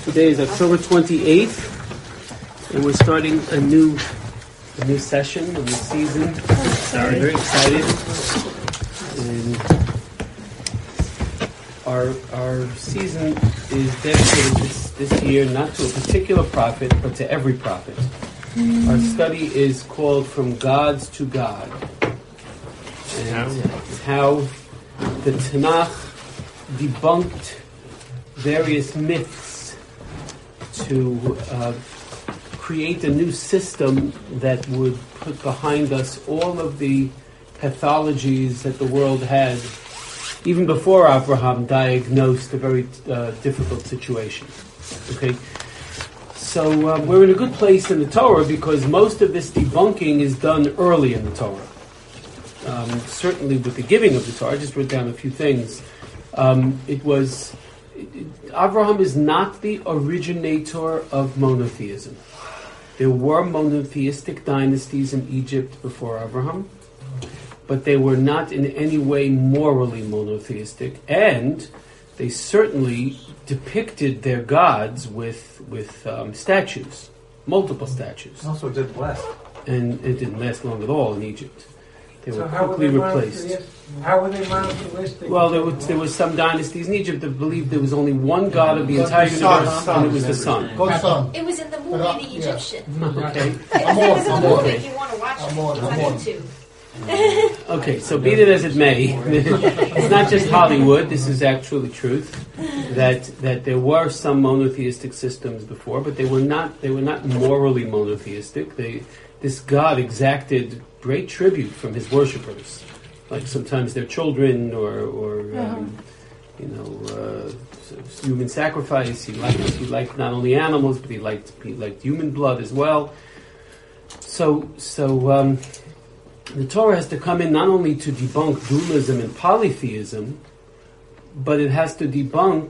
Today is October 28th, and we're starting a new session, a new season. Sorry, very excited. And our season is dedicated this year not to a particular prophet, but to every prophet. Our study is called From Gods to God, and how the Tanakh debunked various myths to create a new system that would put behind us all of the pathologies that the world had, even before Abraham diagnosed a very difficult situation. Okay, so we're in a good place in the Torah because most of this debunking is done early in the Torah. Certainly with the giving of the Torah, I just wrote down a few things. Abraham is not the originator of monotheism. There were monotheistic dynasties in Egypt before Abraham, but they were not in any way morally monotheistic, and they certainly depicted their gods with statues, multiple statues. Also, it didn't last. And it didn't last long at all in Egypt. They were how quickly were they replaced. How were they monotheistic? Well, there was some dynasties in Egypt that believed there was only one God of the entire universe, and it was the sun. It was in the movie The Egyptian. Okay. It was in the movie. If you want to watch it, it's on YouTube. Okay, so be it as it may, it's not just Hollywood. This is actually truth that there were some monotheistic systems before, but they were not morally monotheistic. This God exacted great tribute from his worshippers, like sometimes their children or human sacrifice. He liked not only animals, but he liked human blood as well. So the Torah has to come in not only to debunk dualism and polytheism, but it has to debunk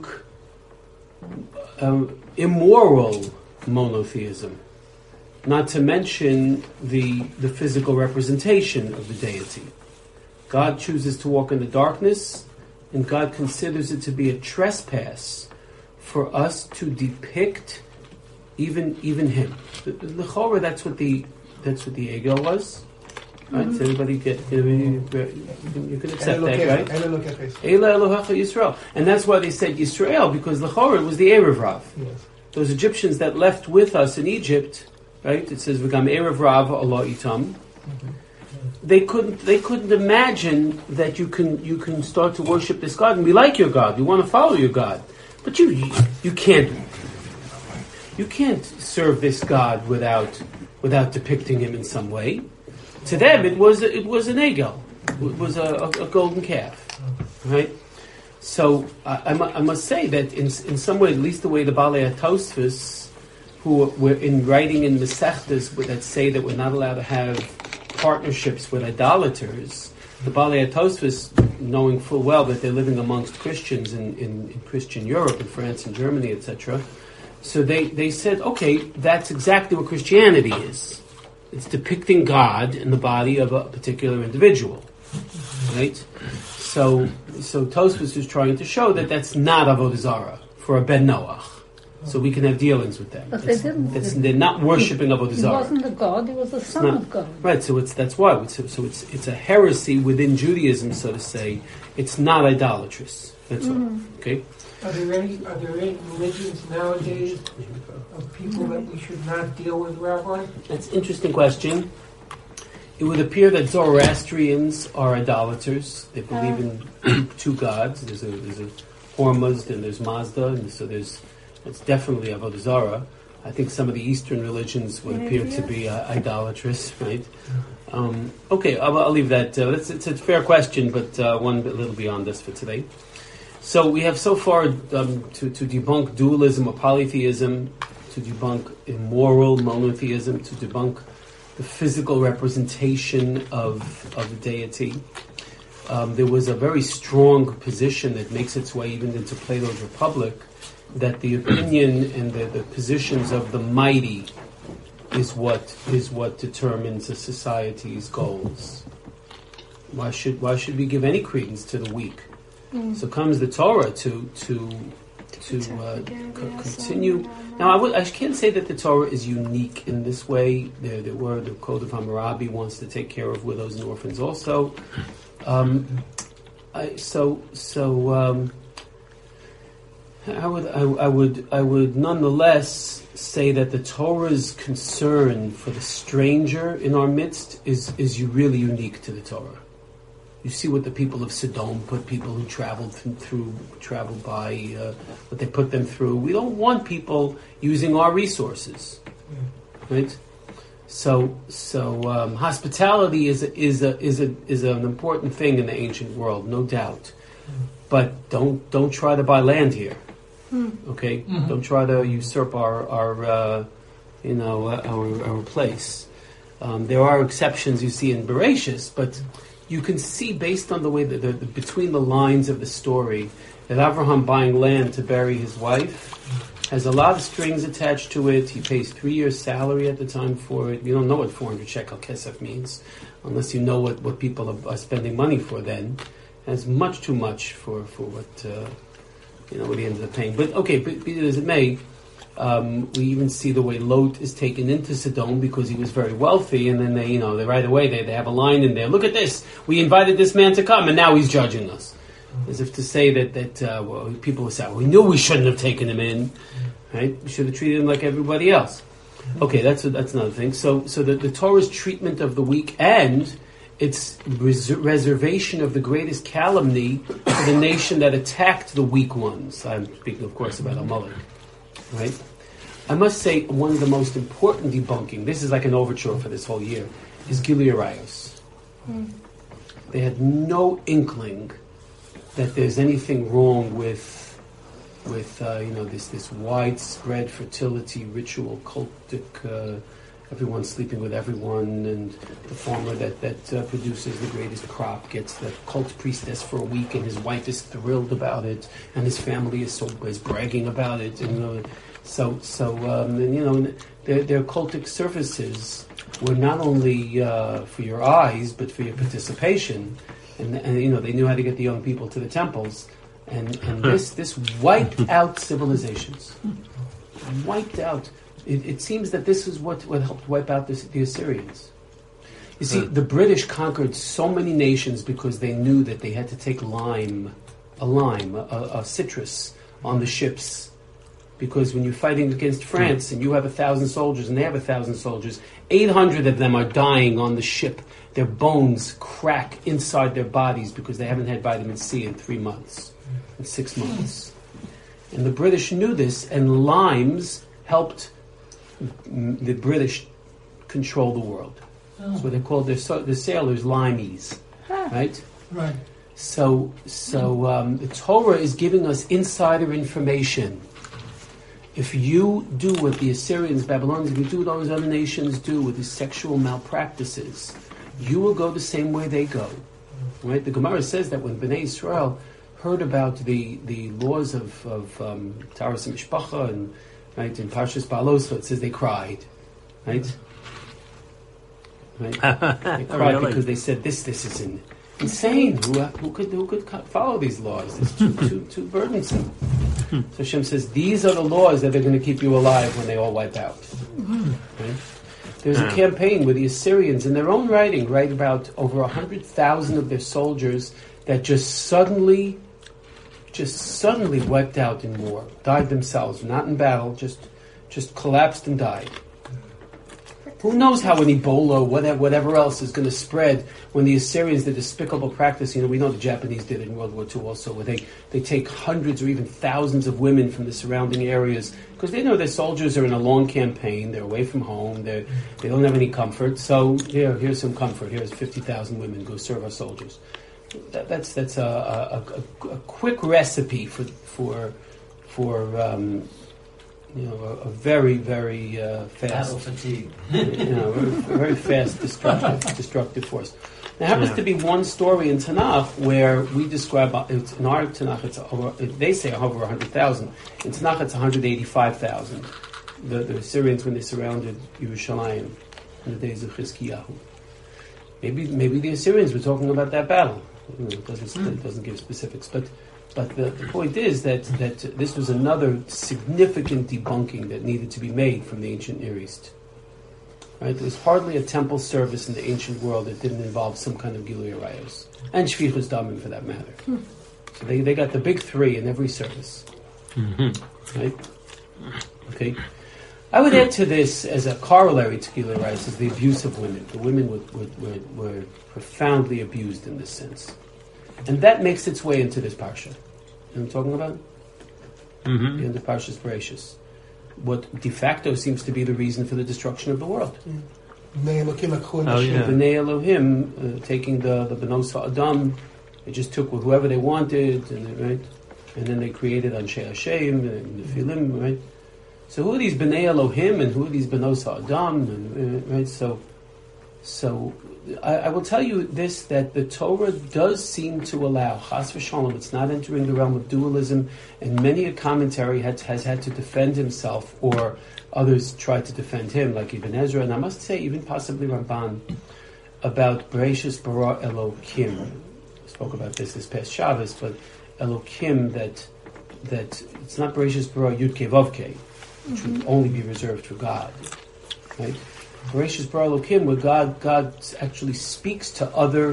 immoral monotheism. Not to mention the physical representation of the deity. God chooses to walk in the darkness, and God considers it to be a trespass for us to depict even him. L'chora, that's what the Egel was. Right? Does everybody get? You can accept that, right? Eila Elohecha Yisrael, and that's why they said Yisrael, because l'chora was the Erev Rav. Yes. Those Egyptians that left with us in Egypt. Right? It says V'gam Erev Rav Allah Itam. They couldn't imagine that you can start to worship this God and be like your God. You want to follow your God, but you can't serve this God without depicting him in some way. To them, it was an egel. It was a golden calf, right? So I must say that in some way, at least the way the Balei Tosfos, who were in writing in Masechtas that say that we're not allowed to have partnerships with idolaters, the Balei Tosfos, knowing full well that they're living amongst Christians in Christian Europe, in France and Germany, etc. So they said, okay, that's exactly what Christianity is. It's depicting God in the body of a particular individual, right? So Tosfos is trying to show that that's not Avodah Zarah for a Ben Noach. So we can have dealings with them. But they're not worshipping Avodah Zarah. He wasn't a god; he was the son of God. Right. So that's why. So it's a heresy within Judaism, so to say. It's not idolatrous. That's all. Okay. Are there any religions nowadays of people that we should not deal with, Rabbi? That's an interesting question. It would appear that Zoroastrians are idolaters. They believe in two gods. There's a Hormuzd and there's Mazda, and so it's definitely Avodah Zarah. I think some of the Eastern religions would appear to be idolatrous, right? Okay, I'll leave that. It's a fair question, but one a little beyond this for today. So we have so far to debunk dualism or polytheism, to debunk immoral monotheism, to debunk the physical representation of the deity. There was a very strong position that makes its way even into Plato's Republic, that the opinion and the positions of the mighty is what determines a society's goals. Why should we give any credence to the weak? So comes the Torah to continue. Now, I can't say that the Torah is unique in this way. The Code of Hammurabi wants to take care of widows and orphans also. I would nonetheless say that the Torah's concern for the stranger in our midst is really unique to the Torah. You see what the people of Sodom put people who traveled by what they put them through. We don't want people using our resources, right? So hospitality is an important thing in the ancient world, no doubt. But don't try to buy land here, okay? Mm-hmm. Don't try to usurp our place. There are exceptions you see in Bereshis, but you can see based on the way that between the lines of the story that Avraham buying land to bury his wife has a lot of strings attached to it. He pays 3 years' salary at the time for it. You don't know what 400 shekel kesef means unless you know what people are spending money for then. And it's much too much for what what he ended up paying. But okay, be it as it may, we even see the way Lot is taken into Sodom because he was very wealthy, and then they right away they have a line in there. Look at this, we invited this man to come, and now he's judging us, as if to say that people will say, well, we knew we shouldn't have taken him in, right? We should have treated him like everybody else. Okay, that's another thing. So the Torah's treatment of the weak and its reservation of the greatest calumny for the nation that attacked the weak ones. I'm speaking, of course, about Amalek. Right? I must say, one of the most important debunking, this is like an overture for this whole year, is Gilui Arayos. They had no inkling that there's anything wrong with this widespread fertility ritual, cultic, everyone sleeping with everyone, and the farmer that produces the greatest crop gets the cult priestess for a week, and his wife is thrilled about it, and his family is bragging about it, and their cultic services were not only for your eyes but for your participation, and they knew how to get the young people to the temples, and this wiped out civilizations, wiped out. It seems that this is what helped wipe out the Assyrians. You see, the British conquered so many nations because they knew that they had to take a citrus on the ships. Because when you're fighting against France and you have 1,000 soldiers and they have 1,000 soldiers, 800 of them are dying on the ship. Their bones crack inside their bodies because they haven't had vitamin C in 3 months, in 6 months. And the British knew this, and limes helped the British control the world. That's what they called the sailors limeys, right? Right. So the Torah is giving us insider information. If you do what the Assyrians, Babylonians, if you do what all those other nations do with these sexual malpractices, you will go the same way they go. Right? The Gemara says that when Bnei Israel heard about the laws of Taras Mishpacha and right, in Parshas Baaloscha, it says they cried, right? They cried really? Because they said this is insane. Who could follow these laws? It's too burdensome. So Hashem says these are the laws that are going to keep you alive when they all wipe out. Right? There's a campaign where the Assyrians, in their own writing, write about over 100,000 of their soldiers that just suddenly wiped out in war, died themselves, not in battle, just collapsed and died. Who knows how an Ebola, whatever else is going to spread when the Assyrians, the despicable practice, we know the Japanese did it in World War II also, where they take hundreds or even thousands of women from the surrounding areas, because they know their soldiers are in a long campaign, they're away from home, they don't have any comfort, so here's some comfort, here's 50,000 women, go serve our soldiers. That's a quick recipe for a very, very fast battle fatigue. Very fast destructive force. There happens to be one story in Tanakh where we describe in our Tanakh it's over, they say over 100,000. In Tanakh it's 185,000. The Assyrians when they surrounded Yerushalayim in the days of Chizkiyahu. Maybe the Assyrians were talking about that battle. It doesn't give specifics, but the point is that this was another significant debunking that needed to be made from the ancient Near East. Right? There was hardly a temple service in the ancient world that didn't involve some kind of Gilui Arayos. And Shvichus Damim, for that matter. So they got the big three in every service. Right? Okay. I would add to this, as a corollary to Gilui Arayos, is the abuse of women. The women were profoundly abused in this sense. And that makes its way into this parsha. You know what I'm talking about? The end of Parshas Bereshis. What de facto seems to be the reason for the destruction of the world. B'nai Elohim, taking the Benos Ha'adam, they just took whoever they wanted, and then they created Anshe Hashem and Nephilim, right? So who are these B'nai Elohim and who are these Benos Ha'adam, right? So I will tell you this, that the Torah does seem to allow, Chas v'shalom, it's not entering the realm of dualism, and many a commentary has had to defend himself, or others tried to defend him, like Ibn Ezra, and I must say even possibly Ramban, about Bereshis bara Elokim. I spoke about this past Shabbos, but Elokim, that it's not Bereshis bara Yud-Kei Vav-Kei, which would only be reserved for God, right? Bereshis bara Elokim, where God actually speaks to other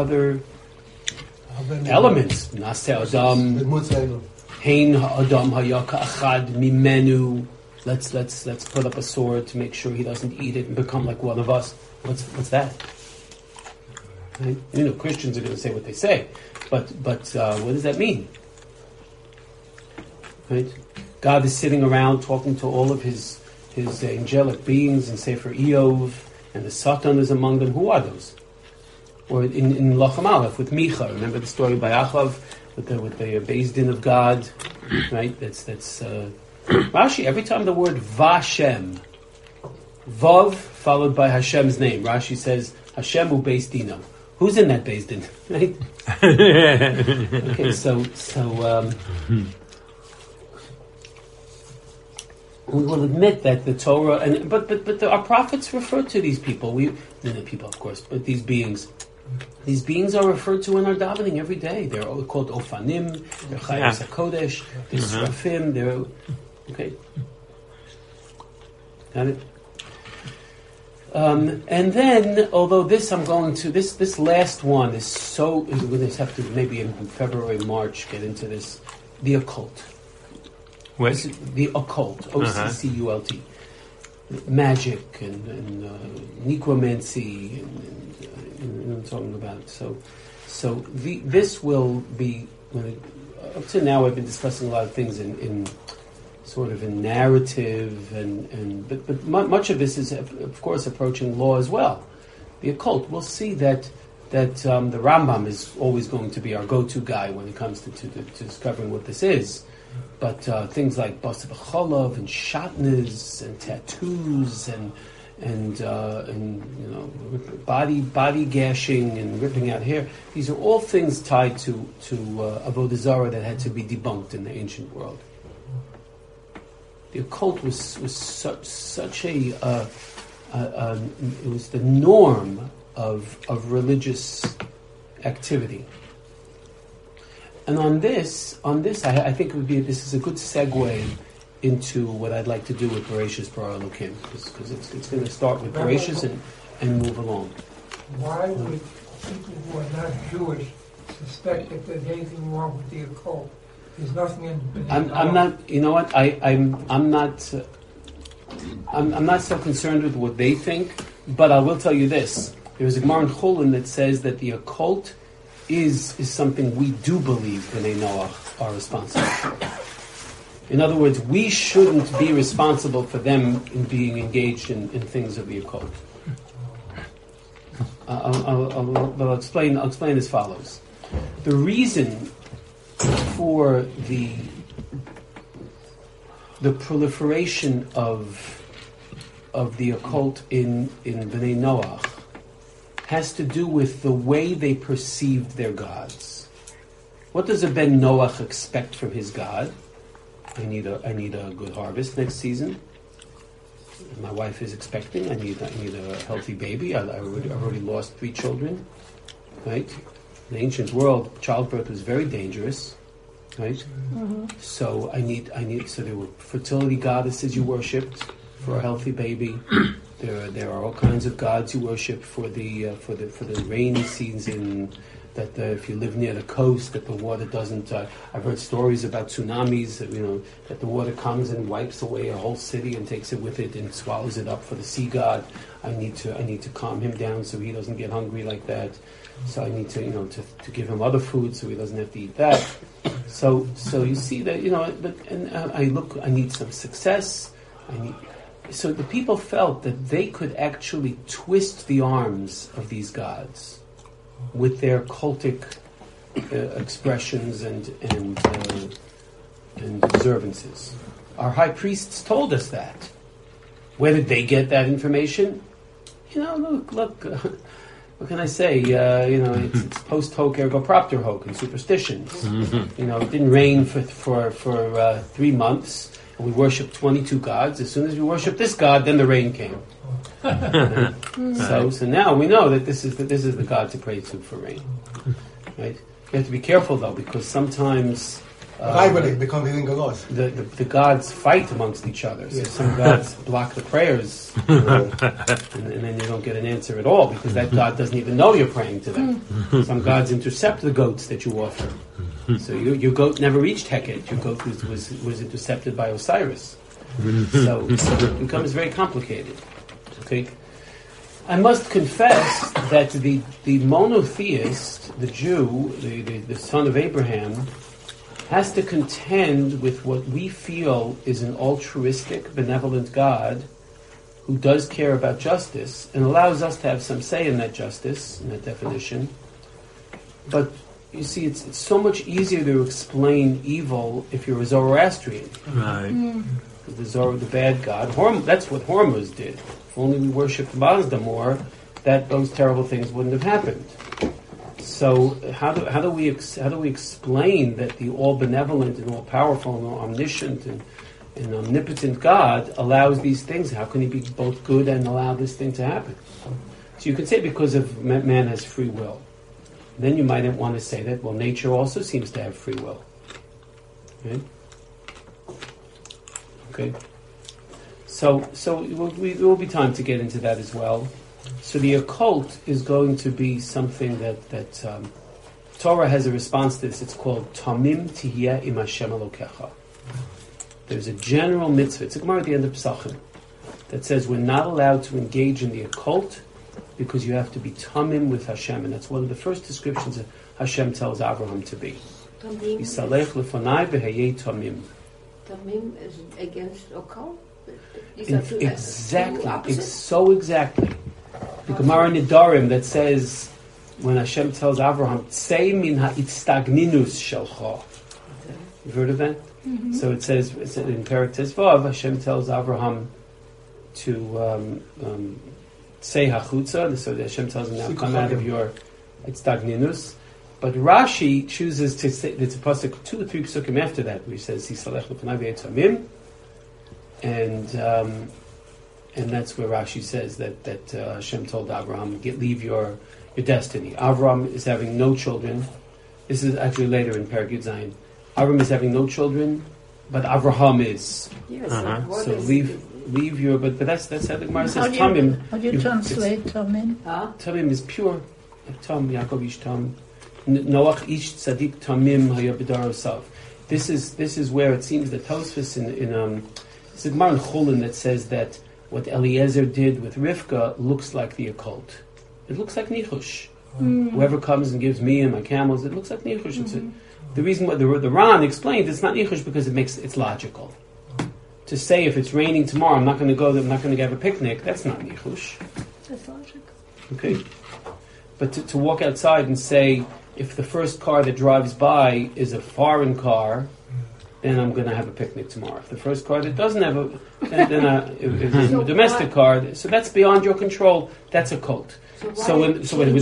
elements. Naseh Adam, Hein Adam Hayaka Achad Mimenu. Let's put up a sword to make sure he doesn't eat it and become like one of us. What's that? Right? You know, Christians are going to say what they say, but what does that mean? Right? God is sitting around talking to all of his angelic beings in Sefer Eov, and the Satan is among them. Who are those? Or in Lachem Aleph with Micha, remember the story by Achav with the Beis Din of God, right? That's Rashi. Every time the word Vashem, Vav followed by Hashem's name, Rashi says Hashem u Beis Dino. Who's in that Beis Din? Right? Okay, so. We will admit that the Torah, but our prophets refer to these people. People, of course, but these beings. These beings are referred to in our davening every day. They're all called Ofanim. They're Chayos HaKodesh. They're Srafim. They're okay. Got it. And then, although this I'm going to this last one is so, we're going to have to maybe in February, March get into this, the occult. What? The occult, OCCULT, magic and necromancy, and I'm talking about. So this will be. Up to now, I've been discussing a lot of things in sort of in narrative, but much of this is, of course, approaching law as well. The occult. We'll see that the Rambam is always going to be our go-to guy when it comes to discovering what this is. But things like Basa B'Cholov and shatnez and tattoos and body gashing and ripping out hair, these are all things tied to Avodah Zarah that had to be debunked in the ancient world. The occult was such a it was the norm of religious activity. And on this, I think it would be. This is a good segue into what I'd like to do with Bereshis bara Elokim, because it's going to start with Bereshis and move along. Why would people who are not Jewish suspect that there's anything wrong with the occult? There's nothing in. I'm not. You know what? I'm not. I'm not so concerned with what they think, but I will tell you this: there's a Gemara in Chulin that says that the occult is something we do believe B'nai Noach are responsible for. In other words, we shouldn't be responsible for them in being engaged in things of the occult. I'll explain as follows. The reason for the proliferation of the occult in B'nai Noach has to do with the way they perceived their gods. What does a Ben Noach expect from his God? I need a good harvest next season. My wife is expecting. I need a healthy baby. I already lost 3 children. Right? In the ancient world, childbirth was very dangerous. right? So I need. So there were fertility goddesses you worshipped for a healthy baby. There are all kinds of gods you worship for the rainy season. That if you live near the coast, that the water doesn't. I've heard stories about tsunamis. That the water comes and wipes away a whole city and takes it with it and swallows it up for the sea god. I need to calm him down so he doesn't get hungry like that. So I need to to give him other food so he doesn't have to eat that. So you see that I need some success. So the people felt that they could actually twist the arms of these gods with their cultic expressions and observances. Our high priests told us that. Where did they get that information? Look. What can I say? It's post hoc ergo propter hoc and superstitions. It didn't rain for 3 months, and we worshipped 22 gods. As soon as we worshipped this god, then the rain came. So now we know that this is the god to pray to for rain. Right? You have to be careful though, because sometimes the gods fight amongst each other. So some gods block the prayers, and then you don't get an answer at all because that god doesn't even know you're praying to them. Some gods intercept the goats that you offer. So your goat never reached Heket. Your goat was intercepted by Osiris. So it becomes very complicated. Okay. I must confess that the monotheist, the Jew, the son of Abraham, has to contend with what we feel is an altruistic, benevolent God who does care about justice and allows us to have some say in that justice, in that definition. But you see, it's so much easier to explain evil if you're a Zoroastrian. Right. The bad god. That's what Hormuz did. If only we worshipped Mazda more, those terrible things wouldn't have happened. So how do we explain that the all benevolent and all powerful and all omniscient and omnipotent God allows these things? How can he be both good and allow this thing to happen? So you can say because of man has free will. Then you might want to say that nature also seems to have free will. Right? Okay. So there will be time to get into that as well. So the occult is going to be something that Torah has a response to this. It's called Tamim Tihiyeh Im Hashem Elokecha. There's a general mitzvah. It's a Gemara at the end of Pesachim that says we're not allowed to engage in the occult because you have to be tamim with Hashem, and that's one of the first descriptions that Hashem tells Abraham to be. Yisalech lefonai v'hayei tamim. Tamim is against occult. Exactly. It's so exactly. The Gemara Nidarim that says when Hashem tells Abraham, "Tzei min ha'itstagninus shelcha." You've heard of that? Mm-hmm. So it says in Perek Tezvav, Hashem tells Abraham to say hachutza. So Hashem tells him now come out of your itstagninus. But Rashi chooses to say it's a pasuk 2 or 3 pasukim after that where he says Yisalech lefonai v'yetamim. And that's where Rashi says that Hashem told Abraham, leave your destiny. Abraham is having no children. This is actually later in Perek Yud Zayin. Abraham is having no children, but Abraham is. Yes, so leave your. But that's how the Gemara says. Tamim. How do you translate Tamim? Tamim is pure. Tam Yaakov ish Tam. Noach ish tzadik Tamim hayabidar. This is where it seems that Tosfos in it's a Gemara in Chulin that says that what Eliezer did with Rivka looks like the occult. It looks like nichush. Whoever comes and gives me and my camels, it looks like nichush. The reason why the Ran explains it's not nichush because it's logical. To say if it's raining tomorrow, I'm not going to go there, I'm not going to have a picnic, that's not nichush. That's logical. Okay. But to walk outside and say, if the first car that drives by is a foreign car, then I'm going to have a picnic tomorrow. If the first car that doesn't have then if it's a domestic car, so that's beyond your control. That's a cult. So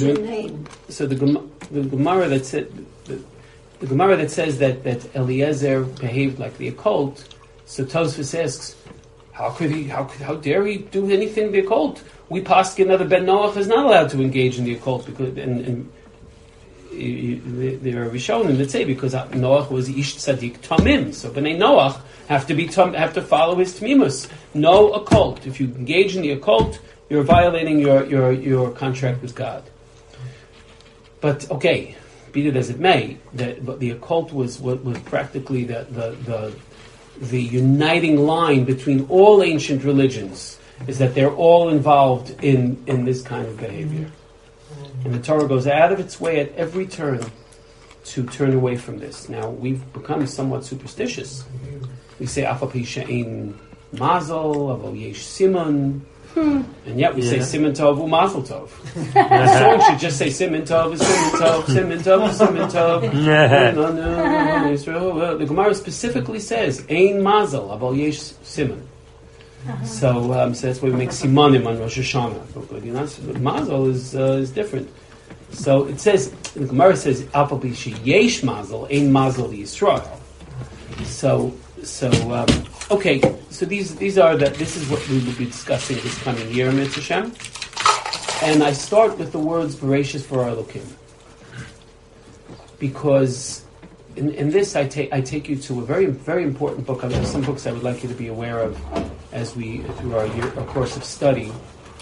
the Gemara that said the Gemara that says that Eliezer behaved like the occult. So Tosfos asks, how dare he do anything the occult? We paskin that Ben Noach is not allowed to engage in the occult because and there are Rishonim that say because Noach was Ish Tzadik Tamim, so Bnei Noach have to follow his Tmimus. No occult. If you engage in the occult, you're violating your contract with God. But okay, be it as it may, but the occult was practically the uniting line between all ancient religions, is that they're all involved in this kind of behavior. And the Torah goes out of its way at every turn to turn away from this. Now, we've become somewhat superstitious. We say, Afapi she'ein mazel, avol yesh simon, and yet we say Siman Tov u Mazel Tov. The song should just say Siman Tov is Siman Tov, Siman Tov is Siman Tov. The Gemara specifically says Ein Mazel Aval Yesh Siman. So that's why we make Simanim on Rosh Hashanah. But Mazel is different. So it says, the Gemara says Apal Bishi Yesh Mazel Ein Mazel Yisrael. So okay, so this is what we will be discussing this coming year, Mitzvah Hashem. And I start with the words Bereshis Bara Elokim, because in this I take you to a very, very important book. There are some books I would like you to be aware of as we through our course of study.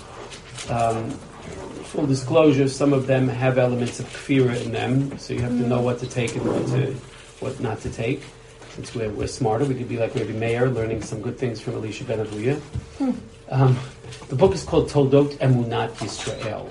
Full disclosure: some of them have elements of kfira in them, so you have to know what to take and what not to take. Since we're smarter, we could be like Rabbi Meir, learning some good things from Elisha ben Avuya. The book is called Toldot Emunat Yisrael.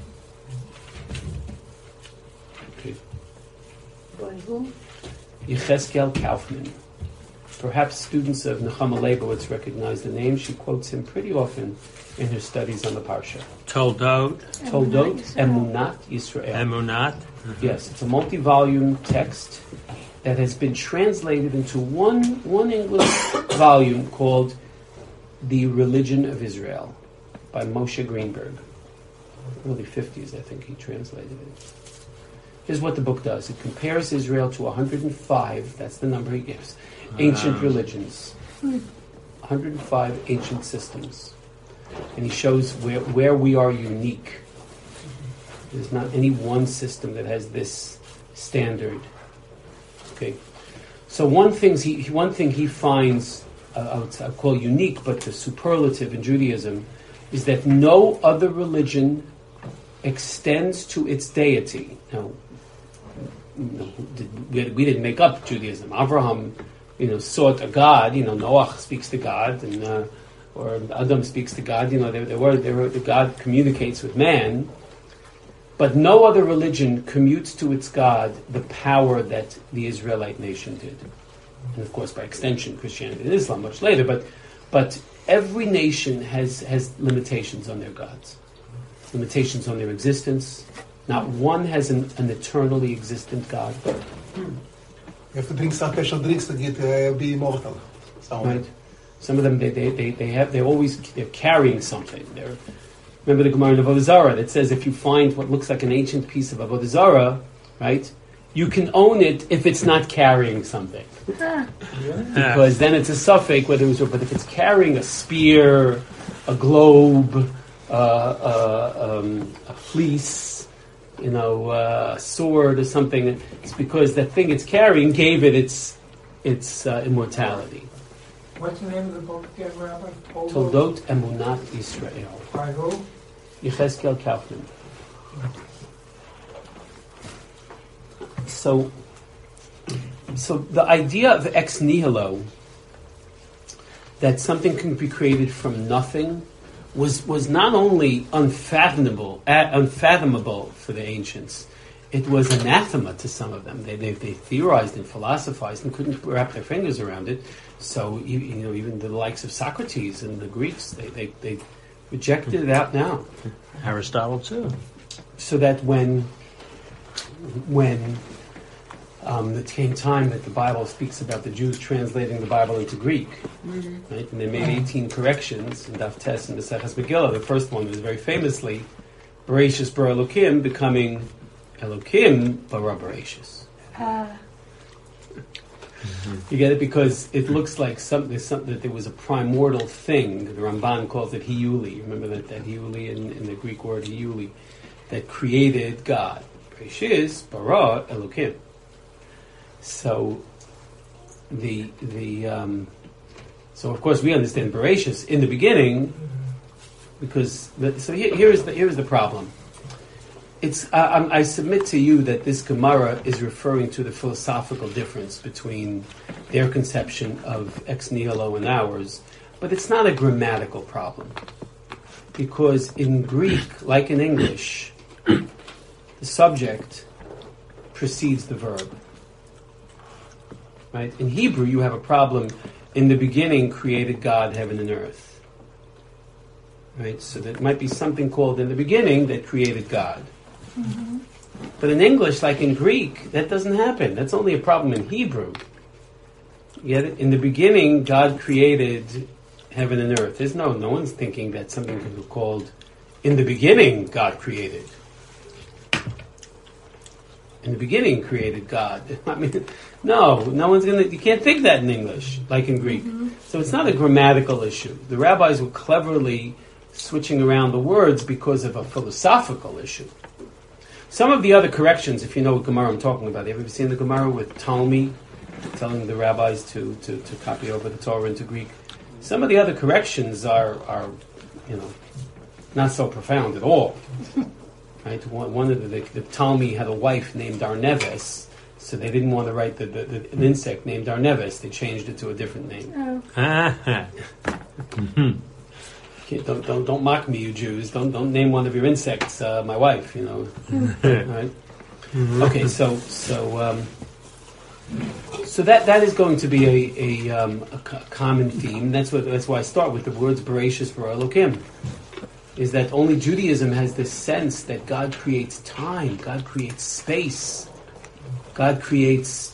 Okay. By whom? Yechezkel Kaufman. Perhaps students of Nechama Leibowitz recognize the name. She quotes him pretty often in her studies on the Parsha. Toldot Emunat Yisrael. Emunat? Yes, it's a multi-volume text that has been translated into one English volume called The Religion of Israel by Moshe Greenberg. Early 50s, I think he translated it. Here's what the book does. It compares Israel to 105, that's the number he gives, ancient religions. 105 ancient systems. And he shows where we are unique. There's not any one system that has this standard. Okay, so one thing he finds, I'll call unique, but the superlative in Judaism, is that no other religion extends to its deity. Now, we didn't make up Judaism. Abraham, sought a God. Noach speaks to God, and or Adam speaks to God. The God communicates with man. But no other religion commutes to its God the power that the Israelite nation did. And of course, by extension, Christianity and Islam much later. But every nation has limitations on their gods. Limitations on their existence. Not one has an eternally existent God. You have to drink some special drinks to be immortal. Right. Some of them, they're carrying something. Remember the Gemara in Avodah Zarah that says if you find what looks like an ancient piece of Avodah Zarah, right, you can own it if it's not carrying something. Because then it's a suffix whether it was, but if it's carrying a spear, a globe, a fleece, a sword or something, it's because the thing it's carrying gave it its immortality. What's the name of the book again, Rabbi? Toldot Emunat Yisrael. By who? Yechezkel Kaufman. So the idea of ex nihilo, that something can be created from nothing, was not only unfathomable for the ancients. It was anathema to some of them. They theorized and philosophized and couldn't wrap their fingers around it. So even the likes of Socrates and the Greeks, they rejected it out now. Aristotle too. So that when it came time that the Bible speaks about the Jews translating the Bible into Greek, right? And they made 18 corrections in Daf Tes and the Maseches Megillah. The first one was very famously Bereshis Bara Elokim becoming Elokim Bara Bereshis. You get it? Because it looks like something that there was a primordial thing. The Ramban calls it Hiuli. Remember that Hiuli in the Greek word Hiuli, that created God. Bereshis bara Elokim. So so of course we understand Bereshis in the beginning, because here is the problem. I submit to you that this Gemara is referring to the philosophical difference between their conception of ex nihilo and ours, but it's not a grammatical problem. Because in Greek, like in English, the subject precedes the verb. Right? In Hebrew, you have a problem. In the beginning, created God heaven and earth. Right? So there might be something called in the beginning that created God. Mm-hmm. But in English, like in Greek, that doesn't happen. That's only a problem in Hebrew. Yet in the beginning, God created heaven and earth. No one's thinking that something could be called in the beginning, God created. In the beginning, created God. I mean, no one's you can't think that in English, like in Greek. Mm-hmm. So it's not a grammatical issue. The rabbis were cleverly switching around the words because of a philosophical issue. Some of the other corrections, if you know what Gemara I'm talking about, have you ever seen the Gemara with Talmi telling the rabbis to copy over the Torah into Greek? Some of the other corrections are not so profound at all. Right? One of the Talmi had a wife named Arneves, so they didn't want to write an insect named Arneves. They changed it to a different name. Oh. Don't mock me, you Jews. Don't name one of your insects my wife. Right? Okay, so that is going to be a common theme. That's why I start with the words Bereshis bara Elokim. Is that only Judaism has this sense that God creates time, God creates space, God creates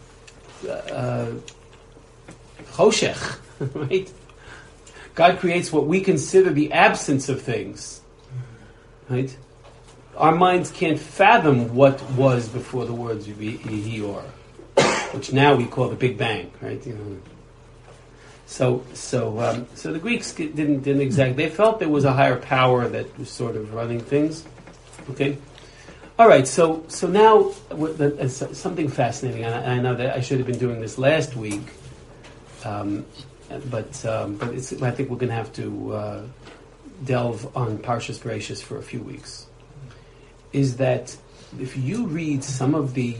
choshech, right? God creates what we consider the absence of things, right? Our minds can't fathom what was before the words Yehi, which now we call the Big Bang, right? So the Greeks didn't exactly. They felt there was a higher power that was sort of running things. Okay, all right. So now something fascinating. I know that I should have been doing this last week, but I think we're going to have to delve on Parshas Bereshis for a few weeks. Is that if you read some of the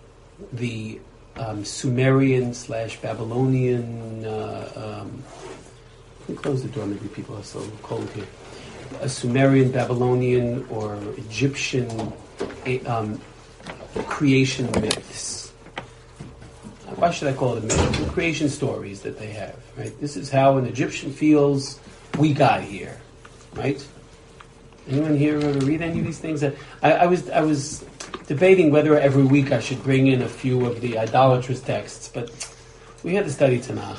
Sumerian / Babylonian. Let me close the door. Maybe people are so cold here. A Sumerian, Babylonian, or Egyptian creation myths. Why should I call it a myth? The creation stories that they have. Right. This is how an Egyptian feels. We got here. Right. Anyone here read any of these things? I was debating whether every week I should bring in a few of the idolatrous texts, but we had to study Tanakh.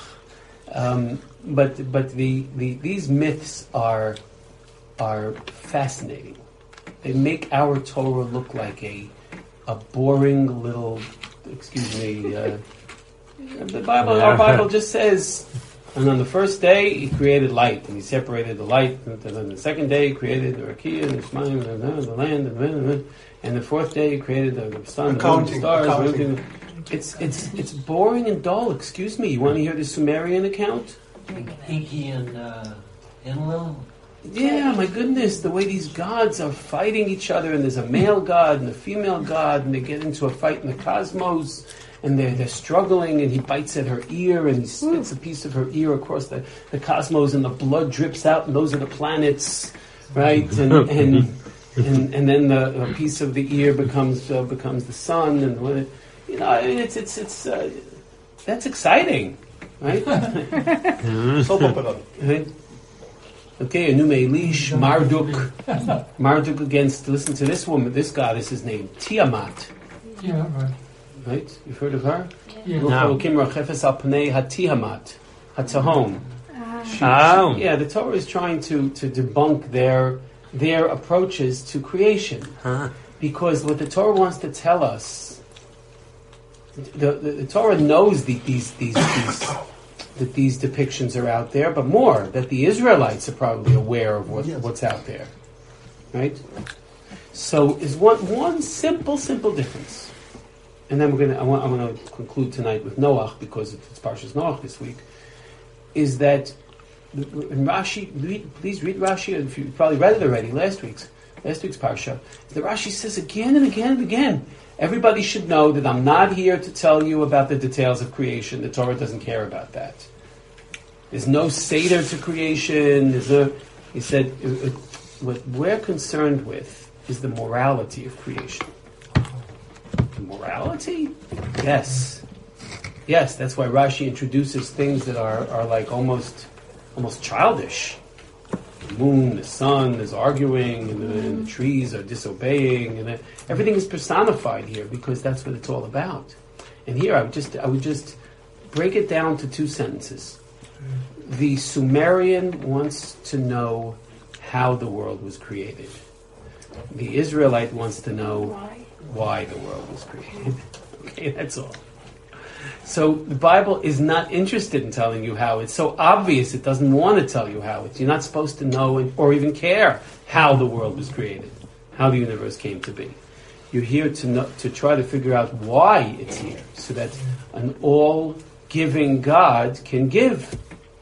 But these myths are fascinating. They make our Torah look like a boring little. Excuse me. Our Bible just says, and on the first day he created light, and he separated the light. And on the second day he created the Rakia and the Shemaim and the land, and the fourth day he created the sun, the moon, the stars. It's boring and dull. Excuse me. You want to hear the Sumerian account? Inky and Enlil? Yeah, my goodness, the way these gods are fighting each other, and there's a male god and a female god, and they get into a fight in the cosmos, and they're struggling, and he bites at her ear, and he spits a piece of her ear across the cosmos, and the blood drips out, and those are the planets, right? And then a piece of the ear becomes the sun, and it's that's exciting, right? So popular. Right? Okay, Enume Elish, Marduk against, listen to this woman, this goddess is named Tiamat. Yeah, right. Right? You've heard of her? Yeah. No. Yeah, the Torah is trying to debunk their approaches to creation. Huh. Because what the Torah wants to tell us, the Torah knows that these depictions are out there, but more, that the Israelites are probably aware of what's out there. Right? So is one simple difference, and then I want to conclude tonight with Noach because it's Parshas Noach this week. Is that in Rashi? Please read Rashi. If you probably read it already, last week's Parsha. The Rashi says again and again and again. Everybody should know that I'm not here to tell you about the details of creation. The Torah doesn't care about that. There's no Seder to creation. He said, what we're concerned with is the morality of creation. The morality? Yes. Yes, that's why Rashi introduces things that are like almost childish. The moon, the sun is arguing, and the trees are disobeying, and everything is personified here because that's what it's all about. And here I would just break it down to two sentences. The Sumerian wants to know how the world was created. The Israelite wants to know why the world was created. Okay, that's all. So the Bible is not interested in telling you how. It's so obvious it doesn't want to tell you how. You're not supposed to know or even care how the world was created, how the universe came to be. You're here to try to figure out why it's here, so that an all-giving God can give.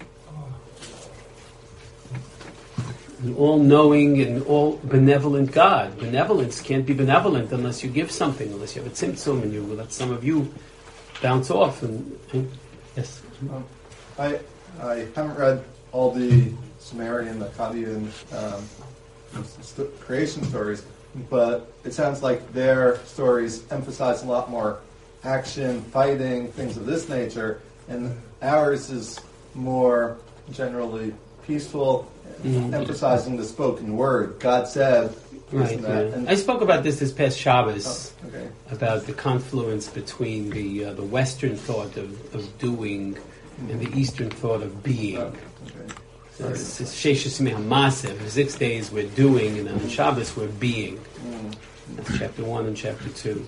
An all-knowing and all-benevolent God. Benevolence can't be benevolent unless you give something, unless you have a tzimtzum and you will let some of you bounce off. Yes? I haven't read all the Sumerian, Akkadian creation stories, but it sounds like their stories emphasize a lot more action, fighting, things of this nature, and ours is more generally peaceful, emphasizing the spoken word. God said, right. Yeah. I spoke about this past Shabbos, about the confluence between the Western thought of doing and the Eastern thought of being. It's 6 days we're doing, and then on Shabbos we're being. That's chapter 1 and chapter 2.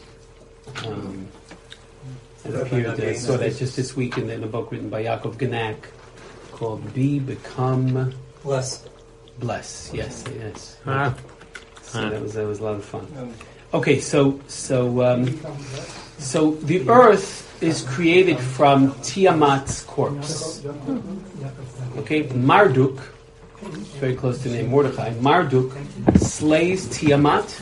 It appeared, I saw that just this week in a book written by Yaakov Genak called Be, Become... Bless. Yes. So that was a lot of fun. Okay, so the earth is created from Tiamat's corpse. Okay, Marduk, very close to the name Mordechai. Marduk slays Tiamat.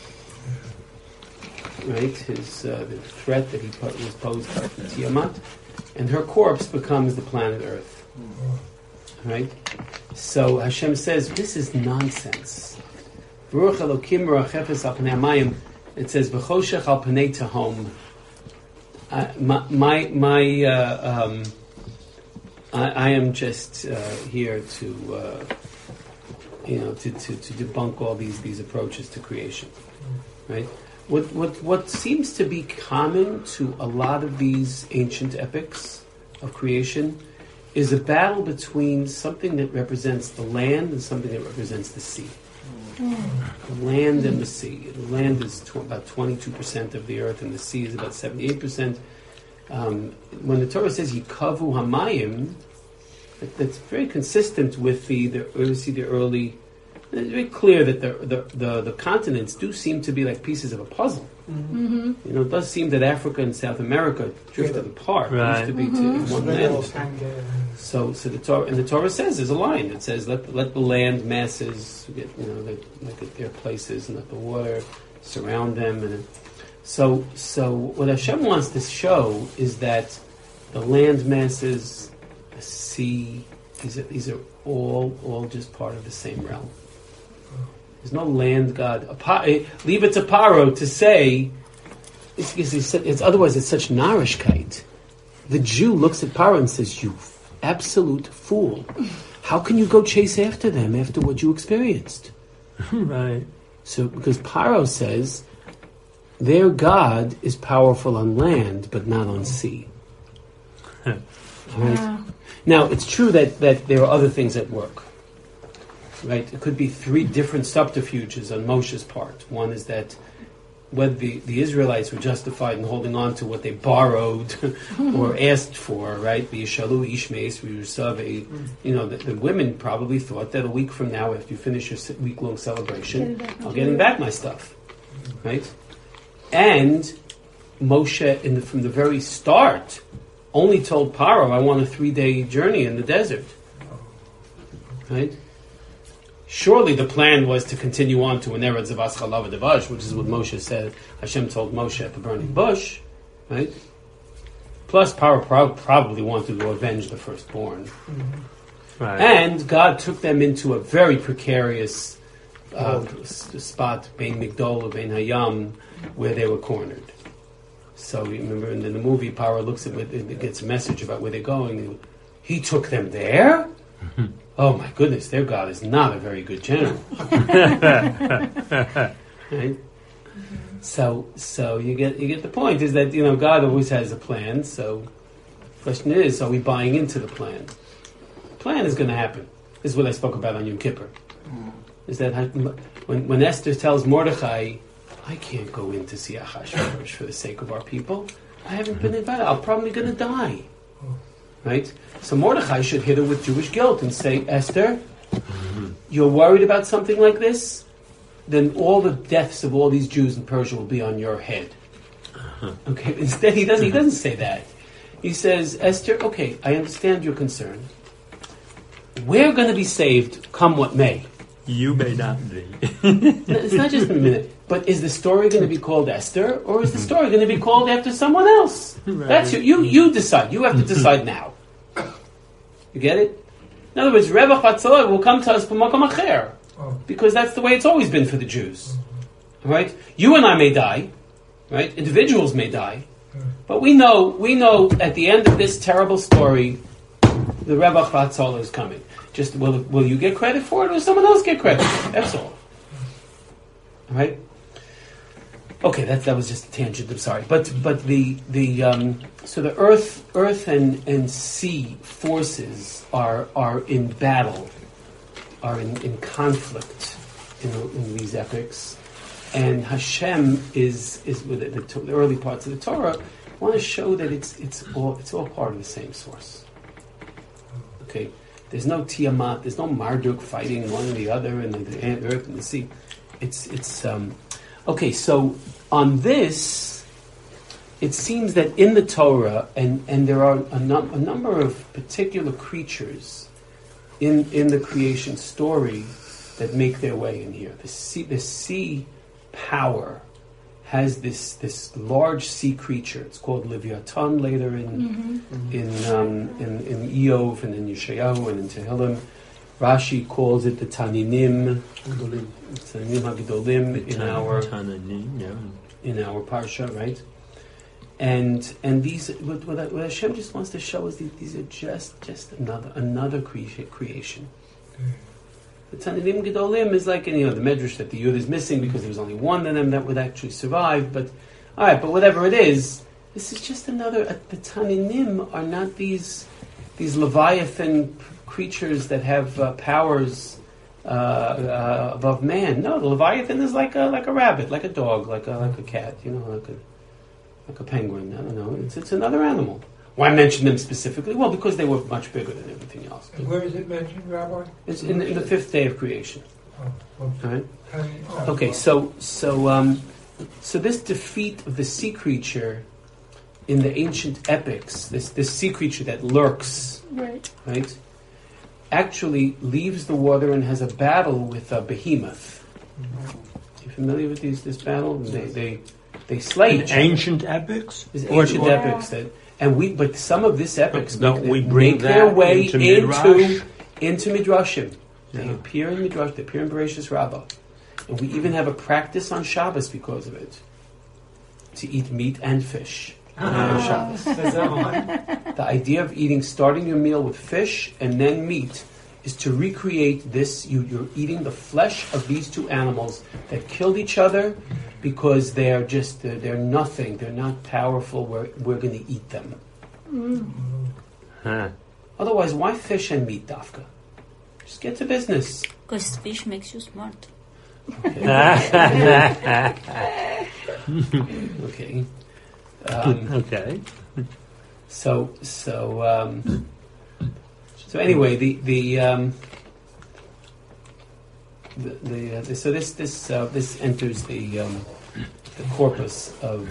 Right, the threat that he was posed by Tiamat, and her corpse becomes the planet Earth. Right? So Hashem says, this is nonsense. Baruch Elokim Merachefes al Pnei Hamayim. It says, V'choshech al Pnei Tehom. I am just here to debunk all these approaches to creation. Right? What seems to be common to a lot of these ancient epics of creation is a battle between something that represents the land and something that represents the sea. The land and the sea. The land is about 22% of the earth, and the sea is about 78%. When the Torah says Yikavu Hamayim, that's very consistent with the early. It's very clear that the continents do seem to be like pieces of a puzzle. Mm-hmm. It does seem that Africa and South America drifted apart. Right. It used to be one land. So the Torah says there's a line that says let the land masses get their places and let the water surround them. And so what Hashem wants to show is that the land masses, the sea, these are all just part of the same realm. There's no land god. Leave it to Paro to say. It's otherwise it's such narishkeit. The Jew looks at Paro and says, "You absolute fool! How can you go chase after them after what you experienced?" Right. So because Paro says their God is powerful on land but not on sea. Right? Yeah. Now it's true that there are other things at work. Right, it could be 3 different subterfuges on Moshe's part. One is that whether the Israelites were justified in holding on to what they borrowed or asked for, right? The Yishalu Ishmeis V'Yusave, the women probably thought that a week from now, after you finish your week-long celebration, I'm getting back my stuff, right? And Moshe, from the very start, only told Paro, I want a 3-day journey in the desert, right? Surely the plan was to continue on to an Eretz Zavas Chalav Devash, which is what Moshe said. Hashem told Moshe at the burning bush, right? Plus, Paro probably wanted to avenge the firstborn, right. And God took them into a very precarious spot, Bein Migdol, Bein Hayam, where they were cornered. So you remember in the movie, Paro looks at it, gets a message about where they're going. He took them there. Oh my goodness, their God is not a very good general. Right? So you get the point, is that God always has a plan. So the question is, are we buying into the plan? The plan is going to happen. This is what I spoke about on Yom Kippur. Is that when Esther tells Mordechai, I can't go in to see Achashverosh for the sake of our people. I haven't been invited. I'm probably going to die. Right? So Mordechai should hit her with Jewish guilt and say, Esther, you're worried about something like this? Then all the deaths of all these Jews in Persia will be on your head. Okay. Instead, he doesn't say that. He says, Esther, okay, I understand your concern. We're going to be saved, come what may. You may not be. It's not just a minute. But is the story going to be called Esther, or is the story going to be called after someone else? Right. That's you decide. You have to decide now. You get it? In other words, Revach Hatzalah will come to us b'makom acher, because that's the way it's always been for the Jews. Right? You and I may die, right? Individuals may die, but we know at the end of this terrible story, the Revach Hatzalah is coming. Just will you get credit for it, or will someone else get credit for it? That's all. All right. Okay, that was just a tangent. I'm sorry, but the so the earth and sea forces are in battle, are in conflict in these epics, and Hashem is with the early parts of the Torah want to show that it's all part of the same source. Okay, there's no Tiamat, there's no Marduk fighting one and the other, and the earth and the sea. It's okay. So on this, it seems that in the Torah, and there are a number of particular creatures in the creation story that make their way in here. The sea power has this large sea creature. It's called Leviathan later in Eov and in Yeshayahu and in Tehillim. Rashi calls it the Taninim Hagdolim in our parsha, right? And these what Hashem just wants to show us, these are just another creation. The Taninim Gedolim is like the Medrash that the Yud is missing because there was only one of them that would actually survive. But all right, but whatever it is, this is just another. The Taninim are not these Leviathan creatures that have powers above man. No, the Leviathan is like a rabbit, like a dog, like a cat, like a penguin. I don't know. It's another animal. Why mention them specifically? Well, because they were much bigger than everything else. And where is it mentioned, Rabbi? It's in the fifth day of creation. Oh, okay. All right. Okay. So this defeat of the sea creature in the ancient epics, this sea creature that lurks, right, actually leaves the water and has a battle with a behemoth. You familiar with this battle? They slay each other. Ancient epics. There's ancient epics but some of this epics make their way into Midrashim. They appear in Midrash. They appear in Bereshis Rabbah, and we even have a practice on Shabbos because of it, to eat meat and fish. On Shabbos. The idea of starting your meal with fish and then meat is to recreate this. You're eating the flesh of these two animals that killed each other because they're nothing. They're not powerful. We're going to eat them. Otherwise, why fish and meat, Dafka? Just get to business. Because fish makes you smart. Okay. Okay. Okay. So anyway, so this enters the corpus of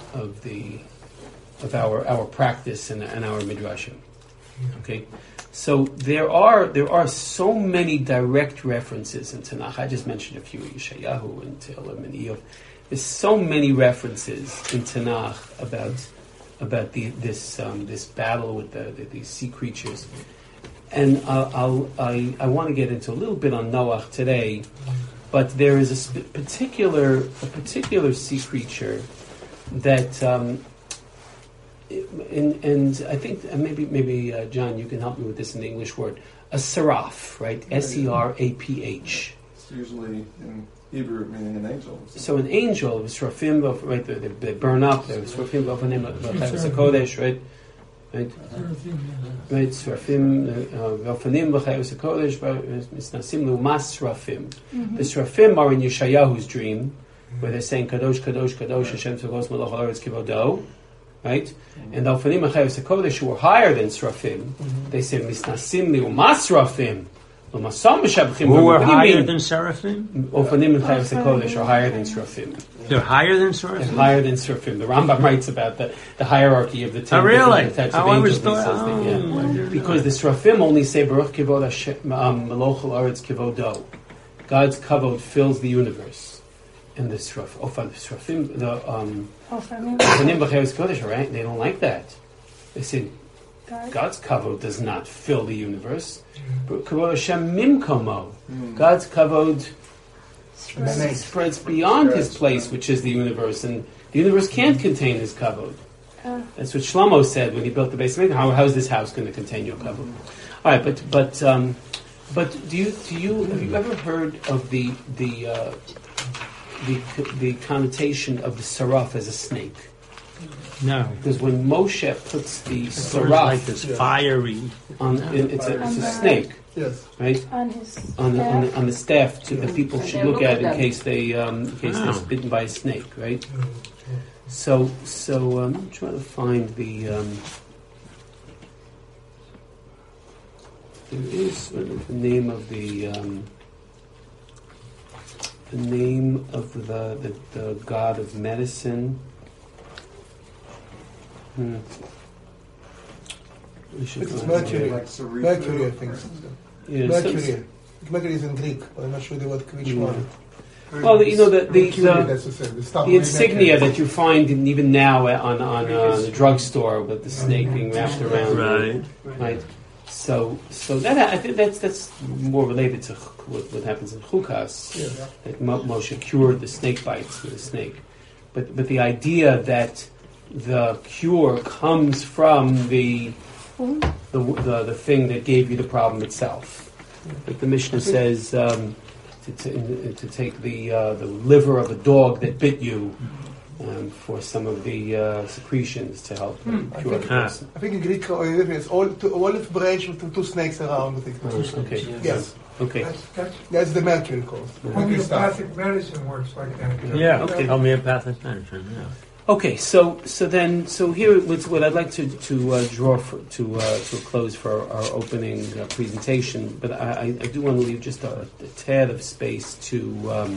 our practice and our midrashim. Okay, so there are so many direct references in Tanakh. I just mentioned a few, Yeshayahu and Tehillim and Eov. There's so many references in Tanakh about this battle with these sea creatures, and I want to get into a little bit on Noach today, but there is a particular sea creature that, and I think maybe John, you can help me with this in the English word, a seraph, right? Seraph. It's usually in Hebrew meaning an angel. So an angel, Seraphim, right? They burn up. There's Seraphim of the name of Kodesh, right? Right, Seraphim, Vafanim, V'chayos HaKodesh, Misnasim L'umas Seraphim. The Seraphim are in Yeshayahu's dream, where they're saying, Kadosh, Kadosh, Kadosh, Hashem Tzavos Melech HaOretz Kivodo, right? And the Vafanim V'chayos HaKodesh, who are higher than Seraphim, they say, Misnasim L'umas Seraphim. Who are higher than Seraphim? Ofanim and Chayos HaKodesh are higher than Seraphim. They're higher than Seraphim? They're higher than Seraphim. The Rambam writes about the hierarchy of the 10 different types of angels. Because the Seraphim only say Baruch Kivod Meloch Haaretz Kivodo. God's kavod fills the universe. And the Seraphim, the Ofanim B'chayos HaKodesh, right? They don't like that. They say God's kavod does not fill the universe. Kavod Hashem mimkomo. God's kavod spreads beyond His place, which is the universe, and the universe can't contain His kavod. That's what Shlomo said when he built the Beis Hamikdash. How is this house going to contain your kavod? All right, but do you have you ever heard of the connotation of the seraph as a snake? No. Because when Moshe puts the seraph like this fiery it's a snake. Yes. Right? On the staff to the people should look at in case they're bitten by a snake, right? So I'm trying to find the there is the name of the god of medicine. It's Mercury. Mercury, I think. Yeah, Mercury. Mercury is in Greek, but I'm not sure which one. Well, the the insignia that you find even now on the drugstore with the snake being wrapped around, right? So that I think that's more related to what happens in Chukas. Yeah. That Moshe cured the snake bites with a snake, but the idea that the cure comes from the thing that gave you the problem itself. Like the Mishnah says, to take the liver of a dog that bit you for some of the secretions to help cure the person. I think in Greek it's olive branch with two snakes around. I think. Okay. Yes. Okay. That's the Mercury cause. Homeopathic medicine works like that. Yeah. Okay. Homeopathic medicine. Yeah. Okay, so here what I'd like to draw to a close for our opening presentation, but I do want to leave just a tad of space to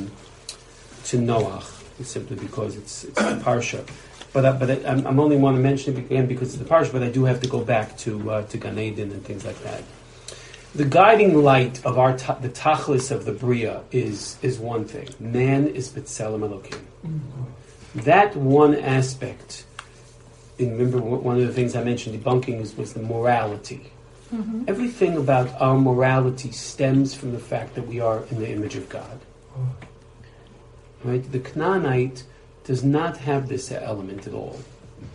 Noach, simply because it's the parsha. But I'm only want to mention it again because it's the parsha. But I do have to go back to Gan Eden and things like that. The guiding light of the tachlis of the bria is one thing. Man is b'tselem Elokim. That one aspect, and remember one of the things I mentioned debunking was the morality. Mm-hmm. Everything about our morality stems from the fact that we are in the image of God. Right? The Canaanite does not have this element at all.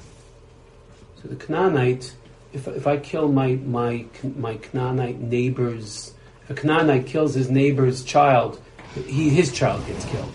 So the Canaanite, if I kill my Canaanite neighbor's, if a Canaanite kills his neighbor's child, his child gets killed.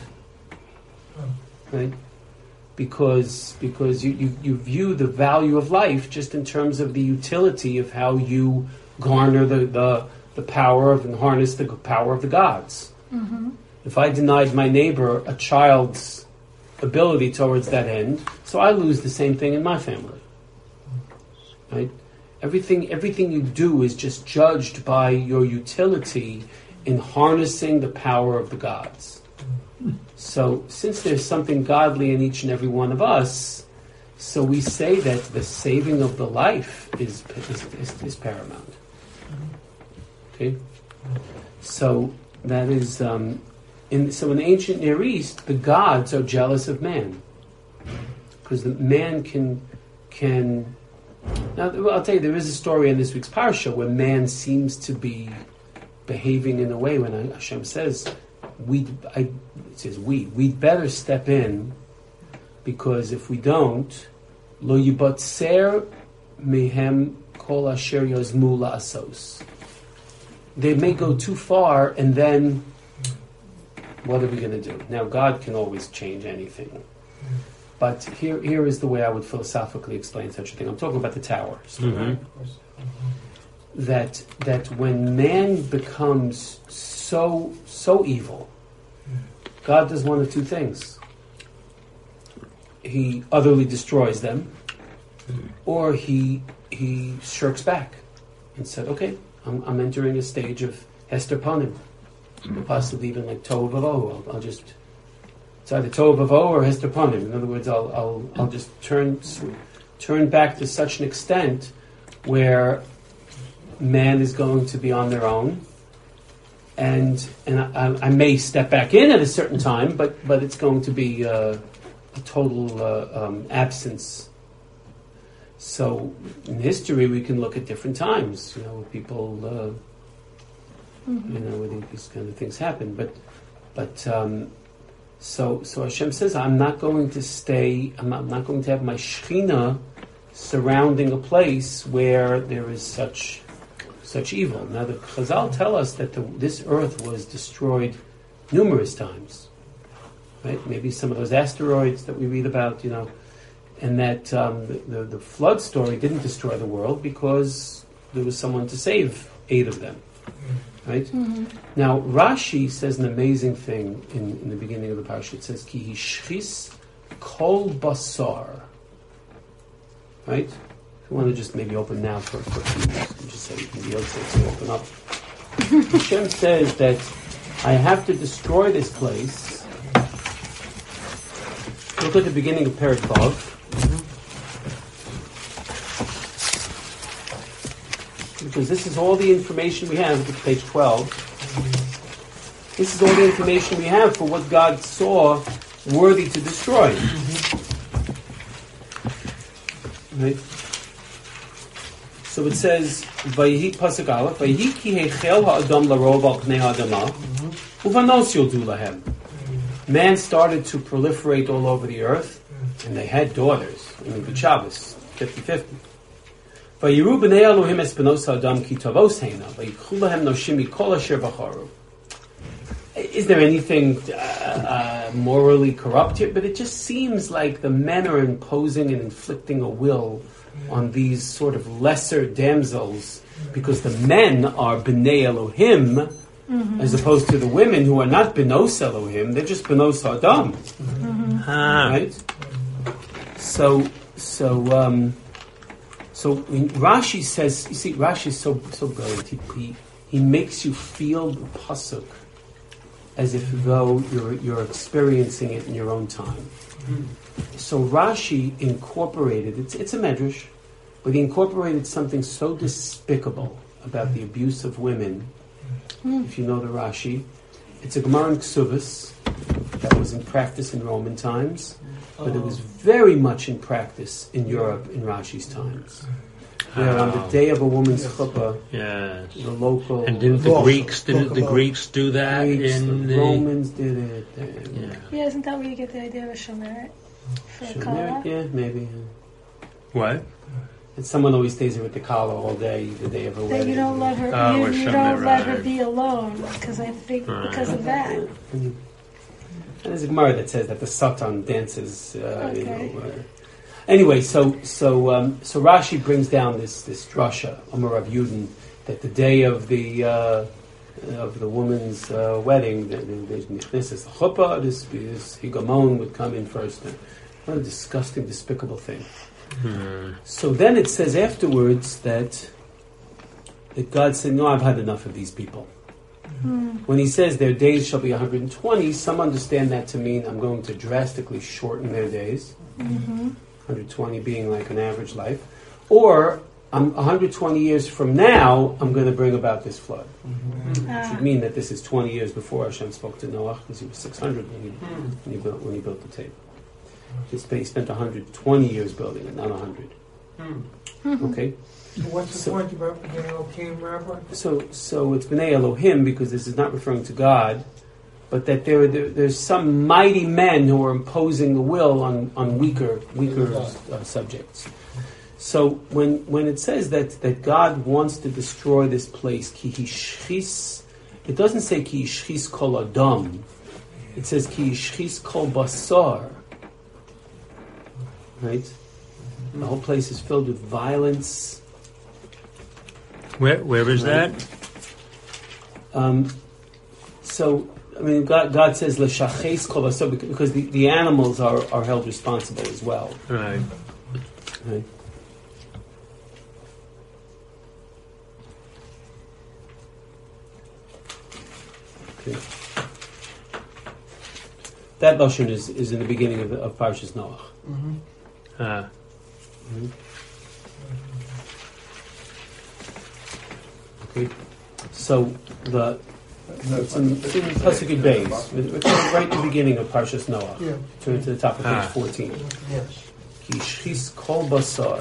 Right? Because you view the value of life just in terms of the utility of how you garner the power of and harness the power of the gods. Mm-hmm. If I denied my neighbor a child's ability towards that end, so I lose the same thing in my family. Right? Everything you do is just judged by your utility in harnessing the power of the gods. So, since there's something godly in each and every one of us, so we say that the saving of the life is paramount. Okay, so that is in ancient Near East, the gods are jealous of man because the man can. Now, I'll tell you, there is a story in this week's parsha where man seems to be behaving in a way when Hashem says, we'd better step in, because if we don't, lo yibatzer mehem kol asher yozmu la'asos. They may go too far, and then what are we going to do? Now, God can always change anything. But here is the way I would philosophically explain such a thing. I'm talking about the tower. That when man becomes so evil, God does one of two things. He utterly destroys them, or he shirks back and said, okay, I'm entering a stage of Hester Panim, possibly even like Tohu Vavohu. I'll just, it's either Tohu Vavohu or Hester Panim. In other words, I'll just turn back to such an extent where man is going to be on their own, and I may step back in at a certain time, but it's going to be a total absence. So in history, we can look at different times, where people, where these kind of things happen. But so Hashem says, I'm not going to stay. I'm not going to have my Shekhinah surrounding a place where there is such evil. Now the Chazal tell us that this earth was destroyed numerous times, right? Maybe some of those asteroids that we read about, and that the flood story didn't destroy the world because there was someone to save 8 of them, right? Mm-hmm. Now Rashi says an amazing thing in the beginning of the parsha. It says, "Ki hishchis kol basar." Right? If you want to just maybe open now for a few minutes, and just say you can be outside to open up. Hashem says that I have to destroy this place. Look at the beginning of Perek Vav. Because this is all the information we have. Look at page 12. This is all the information we have for what God saw worthy to destroy. Right? So it says, "Vayihi pasuk aleph, vayihi ki heichel ha'adam larov al pnei ha'adama, uvanos yoldu lahem." Man started to proliferate all over the earth, and they had daughters. B'Shabbos, 50-50. Vayiru b'nei Elohim es benos ha'adam ki tavos heina, vayikhu lahem noshim mikol asher b'charu. Is there anything morally corrupt here? But it just seems like the men are imposing and inflicting a will on these sort of lesser damsels, because the men are b'nei Elohim, as opposed to the women who are not benos Elohim. They're just benos Adam, right? So when Rashi says, you see, Rashi is so brilliant. He makes you feel the pasuk as if though you're experiencing it in your own time. So Rashi incorporated, it's a medrash, but he incorporated something so despicable about the abuse of women. If you know the Rashi, it's a Gemara in Ksubas that was in practice in Roman times, but it was very much in practice in Europe in Rashi's times. Where on the day of a woman's chuppah, the local... And didn't the Greeks do that? The Romans did it. Yeah, isn't that where you get the idea of a shomeret? For a collar? Yeah, maybe. What? And someone always stays there with the collar all day, the day of a wedding. That you don't let her, you don't let her be alone, because I think because of that. And there's a Gemara that says that the Satan dances, Anyway, so Rashi brings down this drasha, Amar Rav Yudin, that the day of the of the woman's wedding. There's nichnesses chuppah. This higamon would come in first. What a disgusting, despicable thing. So then it says afterwards that God said, "No, I've had enough of these people." When he says their days shall be 120, some understand that to mean I'm going to drastically shorten their days. 120 being like an average life, or 120 years from now, I'm going to bring about this flood. It should mean that this is 20 years before Hashem spoke to Noah, because he was 600 when he built the table. He spent 120 years building it, not 100. Okay. So what's the point about B'nai Elohim, Rabbi? So it's B'nai Elohim because this is not referring to God, but that there's some mighty men who are imposing the will on weaker subjects. So when it says that God wants to destroy this place, ki yishchis, it doesn't say ki yishchis kol adam. It says ki yishchis kol basar. Right? The whole place is filled with violence. Where is that? So I mean, God says l'shaches kol basar because the animals are held responsible as well. Right. Right. Okay. That lashon is in the beginning of Parshas Noach. Okay, so it's in Pasuk Beis. We're right at the beginning of Parshas Noach. Yeah. Turn to the top of page 14. Yes. Ki yishchis kol basar.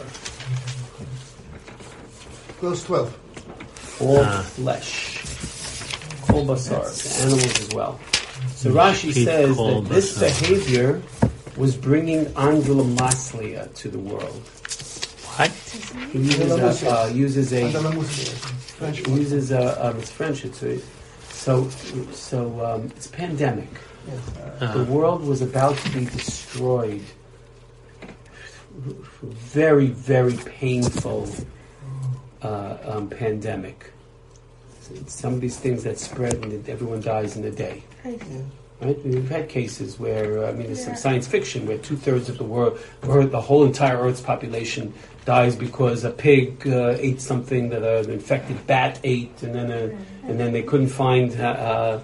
Verse 12. All flesh. Kol basar, the animals as well. So Rashi says that this behavior was bringing Angela Maslia to the world. What? He uses it's French. So it's pandemic. The world was about to be destroyed. Very, very painful pandemic. It's some of these things that spread and everyone dies in a day. Right? We've had cases where, there's some science fiction where 2/3 of the world, or the whole entire Earth's population, dies because a pig ate something that an infected bat ate, and then they couldn't find how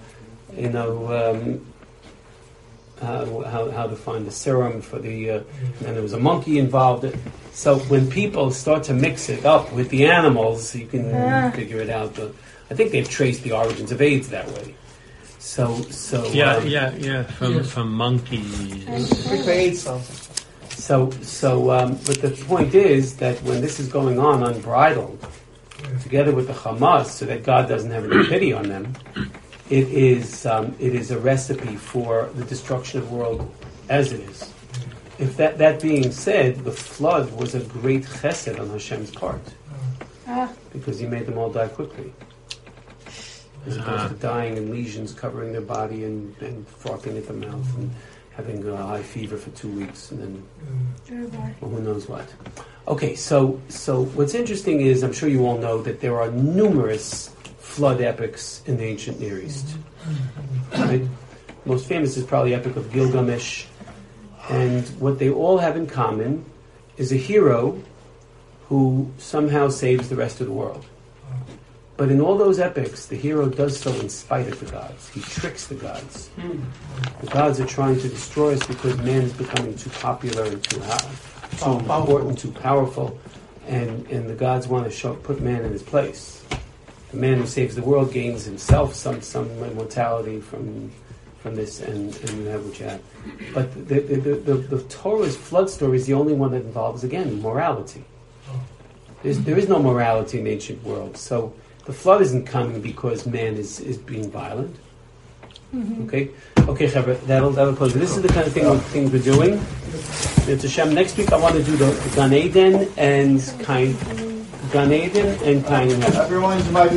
to find the serum for the, and then there was a monkey involved. So when people start to mix it up with the animals, you can figure it out. But I think they've traced the origins of AIDS that way. From monkeys. I think they ate something. But the point is that when this is going on unbridled, together with the Hamas, so that God doesn't have any pity on them, it is a recipe for the destruction of the world as it is. If that being said, the flood was a great chesed on Hashem's part, because He made them all die quickly, as opposed to dying in lesions covering their body and frothing at the mouth and having a high fever for 2 weeks and then who knows what. Okay, so what's interesting is, I'm sure you all know that there are numerous flood epics in the ancient Near East. Right? Most famous is probably the Epic of Gilgamesh, and what they all have in common is a hero who somehow saves the rest of the world. But in all those epics, the hero does so in spite of the gods. He tricks the gods. The gods are trying to destroy us because man is becoming too popular and too important, too powerful, and the gods want to put man in his place. The man who saves the world gains himself some immortality from this, and you have what you have. But the Torah's flood story is the only one that involves, again, morality. There is no morality in the ancient world. So the flood isn't coming because man is being violent. Okay, Chavre, that'll close. This is the kind of things we're doing. It's Hashem. Next week I want to do the Gan Eden and Kain. Gan Eden and Kain. Everyone's invited.